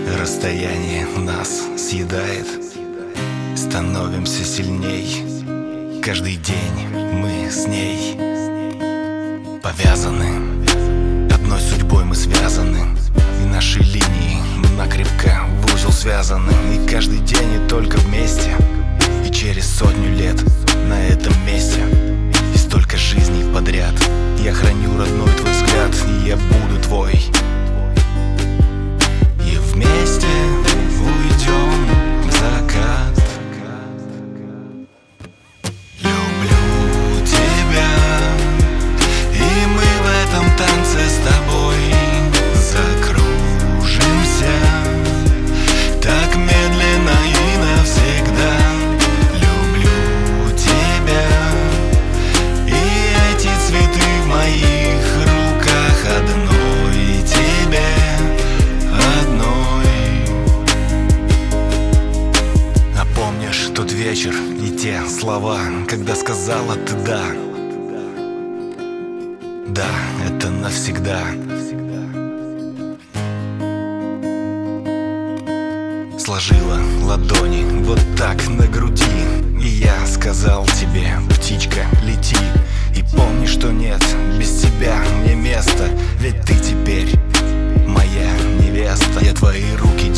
Расстояние нас съедает, становимся сильней. Каждый день мы с ней повязаны, одной судьбой мы связаны, и наши линии накрепко в узел связаны. И каждый день и только вместе, и через 100 лет на этом месте. И столько жизней подряд я храню, родной, твой взгляд, и я буду твой. И вместе уйдем в закат. Люблю тебя, и мы в этом танце с тобой закружимся так медленно и навсегда. Люблю тебя, и эти цветы в моих руках, одной тебе, одной. А помнишь тот вечер и те слова, когда сказала ты да? Да, это навсегда. Сложила ладони вот так на груди, и я сказал тебе: птичка, лети. И помни, что нет без тебя мне места, ведь ты теперь моя невеста. Я твои руки